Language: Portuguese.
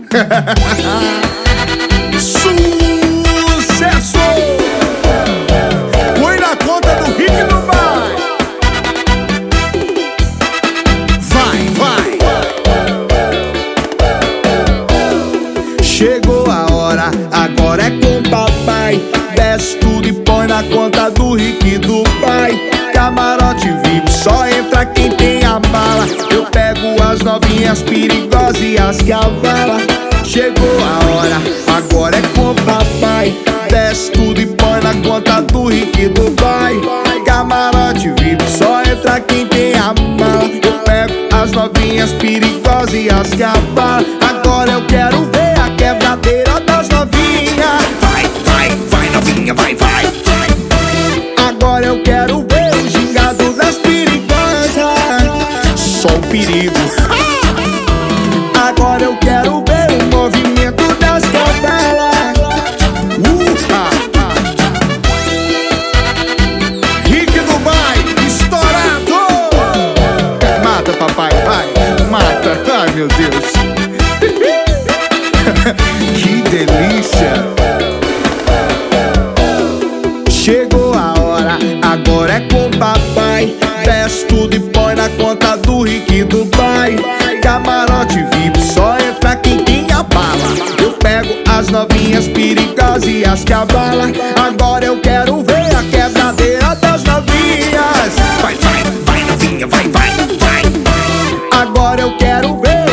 Sucesso! Põe na conta do Rick Dubai. Vai. Chegou a hora, agora é com papai. Desce tudo e põe na conta do Rick Dubai. Camarote VIP, só entra quem tem a mala. Eu pego as novinhas perigosas e as cavalas. Chegou a hora, agora é com papai. Desce tudo e põe na conta do Rick Dubai. Camarote VIP, só entra quem tem a mala. Eu pego as novinhas perigosas e as cavalas. Agora eu quero ver a quebradeira das novinhas. Vai novinha, vai. Agora eu quero ver o gingado das perigosas. Só o perigo. Agora eu quero ver o movimento das cavalas. Rick Dubai, estourado. Mata, papai, vai, mata. Ai, meu Deus. Que delícia. Chegou a hora, agora é com papai. Desce tudo e põe na conta do Rick Dubai. Camarote VIP, só entra quem tem a bala. Eu pego as novinhas perigosas e as cavalas. Agora eu quero ver a quebradeira das novinhas. Vai novinha, vai. Agora eu quero ver